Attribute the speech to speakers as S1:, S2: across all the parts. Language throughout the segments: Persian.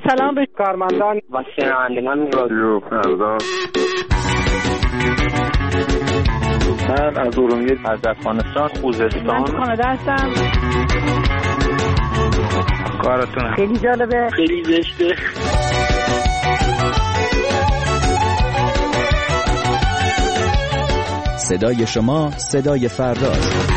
S1: سلام به کارمندان
S2: و شنوندگان رادیو فردا.
S3: من از ارومیه، از افغانستان، خوزستان.
S1: من کانادا هستم.
S3: کارتون
S1: خیلی جالبه،
S2: خیلی زشته.
S4: صدای شما صدای فرداست.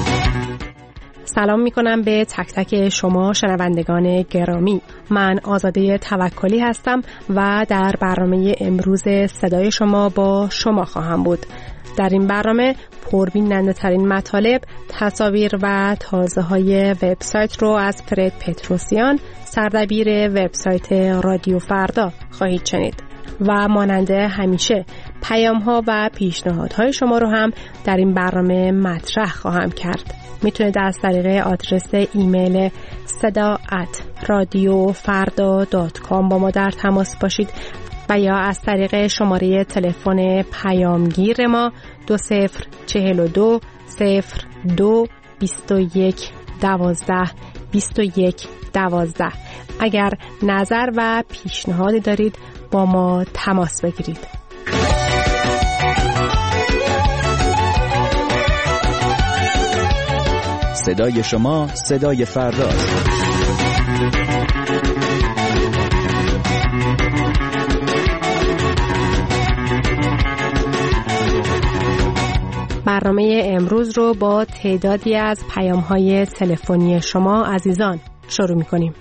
S5: سلام میکنم به تک تک شما شنوندگان گرامی. من آزاده توکلی هستم و در برنامه امروز صدای شما با شما خواهم بود. در این برنامه پربیننده ترین مطالب، تصاویر و تازه های وبسایت رو از فرد پتروسیان، سردبیر وبسایت رادیو فردا خواهید شنید. و ماننده همیشه پیام‌ها و پیشنهادهای شما رو هم در این برنامه مطرح خواهم کرد. میتونید از طریق آدرس ایمیل sada@radiofarda.com با ما در تماس باشید و یا از طریق شماره تلفن پیامگیر ما 2042 02 21 12 21 12. اگر نظر و پیشنهادی دارید با ما تماس بگیرید.
S4: صدای شما صدای فرداست.
S5: برنامه امروز رو با تعدادی از پیام‌های تلفنی شما عزیزان شروع می‌کنیم.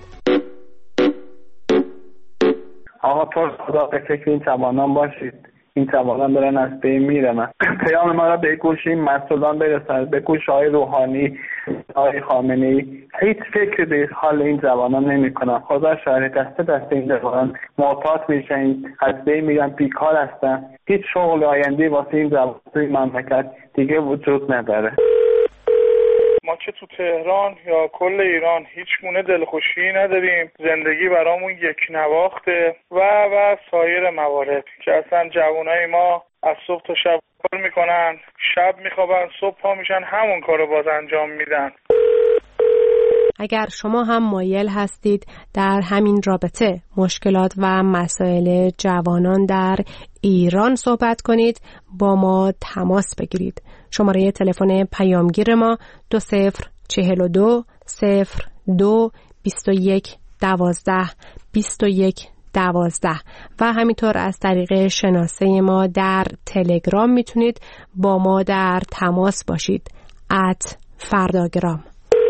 S3: آقا خدا به فکر این جوانان باشید. این جوانان دارن از بین میرن. پیام ما را به گوش این مسئولان برسند، به گوش آقای روحانی، آقای خامنه‌ای. هیچ فکر به حال این جوانان نمی‌کنن. خدا شاهد، دست این جوانان معتاد میشن، از بین میرن، بیکار هستن. هیچ شغل آینده واسه این جوانان توی مملکت دیگه وجود نداره.
S6: ما چه تو تهران یا کل ایران هیچ گونه دلخوشی نداریم. زندگی برامون یک نواخته و سایر موارد که اصلا جوانای ما از صبح تا شب کار میکنن، شب میخوابن، صبح پا میشن همون کارو باز انجام میدن.
S5: اگر شما هم مایل هستید در همین رابطه مشکلات و مسائل جوانان در ایران صحبت کنید، با ما تماس بگیرید. شماره تلفن پیامگیر ما 2042 02 21 12 21 12 و همینطور از طریق شناسه ما در تلگرام میتونید با ما در تماس باشید @فرداگرام.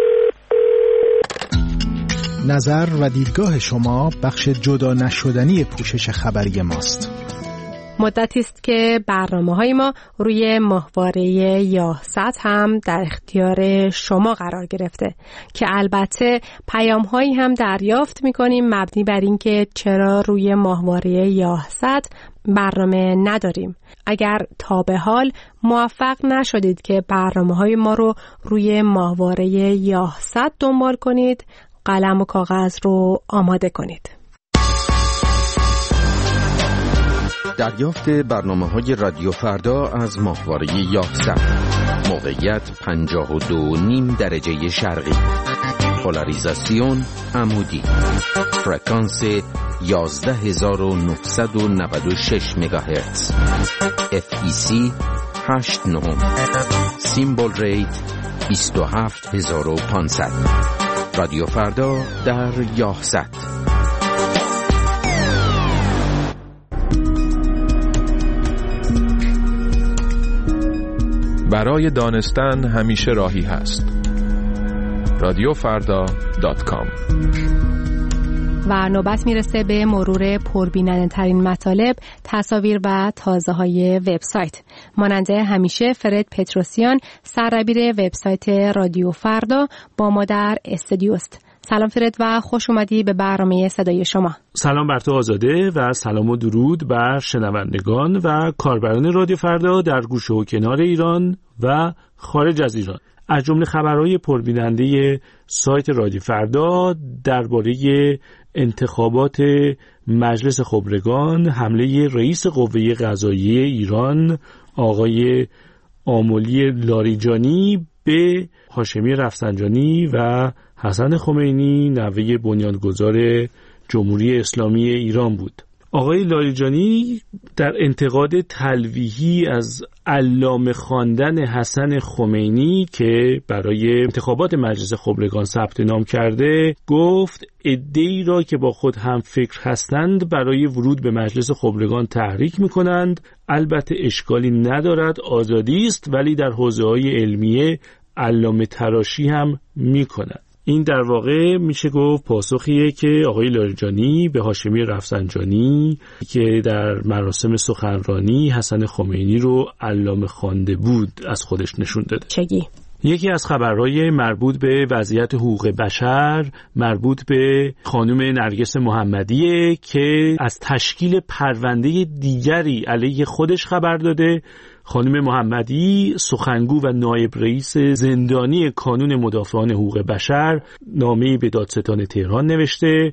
S7: نظر و دیدگاه شما بخش جدا نشدنی پوشش خبری ماست.
S5: مدتی است که برنامه‌های ما روی ماهواره یاهصد هم در اختیار شما قرار گرفته که البته پیام‌هایی هم دریافت می‌کنیم مبنی بر اینکه چرا روی ماهواره یاهصد برنامه نداریم. اگر تا به حال موفق نشدید که برنامه‌های ما رو روی ماهواره یاهصد دنبال کنید، قلم و کاغذ رو آماده کنید.
S8: دریافت برنامه‌های رادیو فردا از ماهواره یاهصد. موقعیت 52.5 درجه شرقی. پولاریزاسیون عمودی. فرکانس 11996 مگاهرتز. FEC 89. سیمبل ریت 27500. رادیو فردا در یاهصد.
S9: برای دانستن همیشه راهی هست. radioffarda.com.
S5: و نوبت میرسه به مرور پربیننده ترین مطالب، تصاویر و تازه های وبسایت. ماننده همیشه فرد پتروسیان، سردبیر وبسایت رادیو فردا با ما در استودیوست. سلام فرد و خوش اومدی به برنامه صدای شما.
S10: سلام بر تو آزاده و سلام و درود بر شنوندگان و کاربران رادیو فردا در گوشه و کنار ایران و خارج از ایران. از جمله خبرهای پربیننده سایت رادیو فردا درباره انتخابات مجلس خبرگان، حمله رئیس قوه قضاییه ایران آقای آملی لاریجانی به هاشمی رفسنجانی و حسن خمینی نوه بنیانگذار جمهوری اسلامی ایران بود. آقای لاریجانی در انتقاد تلویحی از علامه خواندن حسن خمینی که برای انتخابات مجلس خبرگان ثبت نام کرده گفت عده‌ای را که با خود هم فکر هستند برای ورود به مجلس خبرگان تحریک می‌کنند. البته اشکالی ندارد، آزادی است، ولی در حوزه‌های علمیه علامه تراشی هم می‌کنند. این در واقع میشه گفت پاسخیه که آقای لاریجانی به هاشمی رفسنجانی که در مراسم سخنرانی حسن خمینی رو علامه خوانده بود از خودش نشون داده.
S5: چگی؟
S10: یکی از خبرهای مربوط به وضعیت حقوق بشر مربوط به خانم نرگس محمدیه که از تشکیل پرونده دیگری علیه خودش خبر داده. خانم محمدی سخنگو و نایب رئیس زندانی کانون مدافعان حقوق بشر نامه‌ای به دادستان تهران نوشته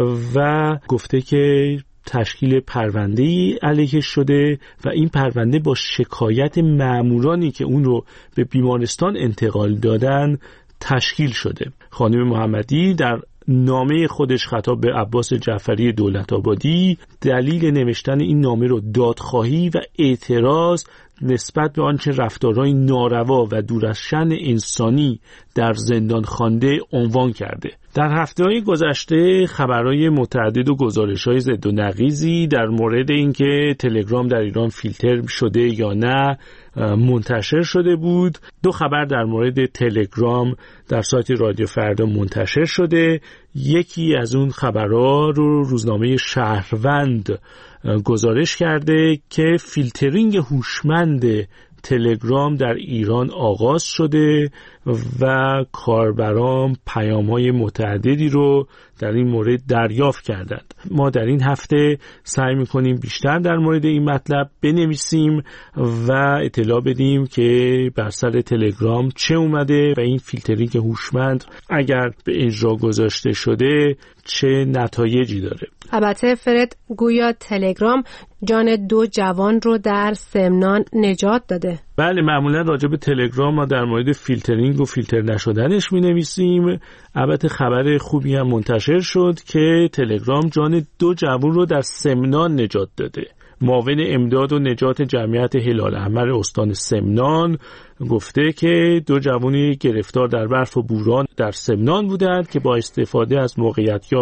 S10: و گفته که تشکیل پرونده‌ای علیه شده و این پرونده با شکایت مامورانی که اون رو به بیمارستان انتقال دادن تشکیل شده. خانم محمدی در نامه خودش خطاب به عباس جعفری دولت‌آبادی دلیل نوشتن این نامه رو دادخواهی و اعتراض نسبت به آنچه رفتارهای ناروا و دور از شأن انسانی در زندان خوانده عنوان کرده. در هفته‌های گذشته خبرهای متعدد و گزارش‌های ضد و نقیضی در مورد اینکه تلگرام در ایران فیلتر شده یا نه منتشر شده بود. 2 خبر در مورد تلگرام در سایت رادیو فردا منتشر شده. یکی از اون خبرها رو روزنامه شهروند گزارش کرده که فیلترینگ هوشمند تلگرام در ایران آغاز شده و کاربران پیام‌های متعددی رو در این مورد دریافت کردند. ما در این هفته سعی می‌کنیم بیشتر در مورد این مطلب بنویسیم و اطلاع بدیم که بر سر تلگرام چه اومده و این فیلترینگ هوشمند اگر به اجرا گذاشته شده چه نتایجی داره.
S5: البته فرد گویا تلگرام جان 2 جوان رو در سمنان نجات داده.
S10: بله، معمولا راجع به تلگرام ما در مورد فیلترینگ و فیلتر نشدنش می‌نویسیم. البته خبر خوبی هم منتشر شد که تلگرام جان 2 جوان رو در سمنان نجات داده. معاون امداد و نجات جمعیت هلال احمر استان سمنان گفته که 2 جوانی گرفتار در برف و بوران در سمنان بودند که با استفاده از موقعیت‌یاب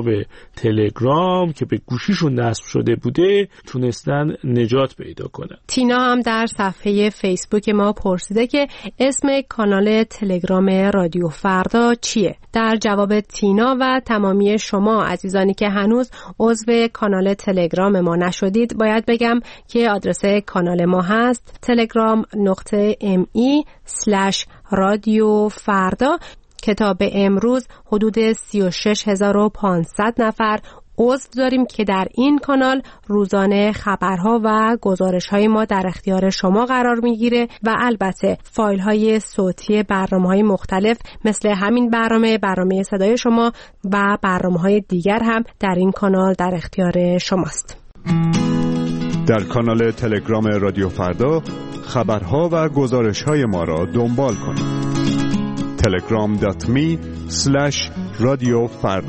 S10: تلگرام که به گوشیشون نصب شده بوده تونستن نجات پیدا کنند.
S5: تینا هم در صفحه فیسبوک ما پرسیده که اسم کانال تلگرام رادیو فردا چیه؟ در جواب تینا و تمامی شما عزیزانی که هنوز عضو کانال تلگرام ما نشدید باید بگم که آدرس کانال ما هست telegram.me/رادیو فردا. کتاب امروز حدود 36500 نفر عضو داریم که در این کانال روزانه خبرها و گزارش‌های ما در اختیار شما قرار میگیره و البته فایل‌های صوتی برنامه‌های مختلف مثل همین برنامه صدای شما و برنامه‌های دیگر هم در این کانال در اختیار شماست.
S11: در کانال تلگرام رادیو فردا خبرها و گزارش‌های ما را دنبال کنید. telegram.me/رادیو فردا.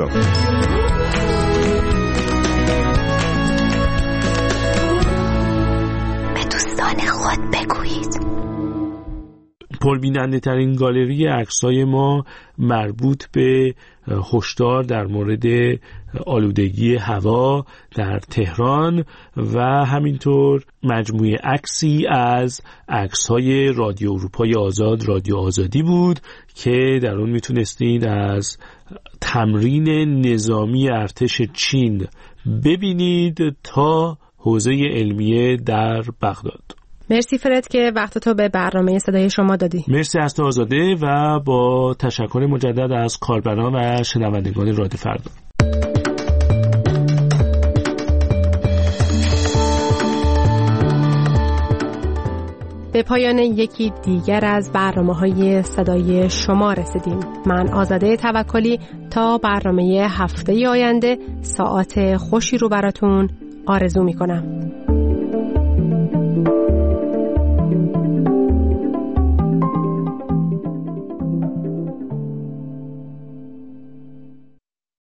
S12: به دوستان خود بگویید.
S10: پربیننده ترین گالری عکس‌های ما مربوط به هشدار در مورد آلودگی هوا در تهران و همینطور مجموعه عکسی از عکس‌های رادیو اروپای آزاد، رادیو آزادی بود که در اون میتونستید از تمرین نظامی ارتش چین ببینید تا حوزه علمیه در بغداد.
S5: مرسی فرد که وقت تو به برنامه صدای شما دادی.
S10: مرسی از تو آزاده و با تشکر مجدد از کاربران و شنوندگان رادیو فردا.
S5: به پایان یکی دیگر از برنامه‌های صدای شما رسیدیم. من آزاده توکلی تا برنامه هفته آینده ساعت خوشی رو براتون آرزو می‌کنم.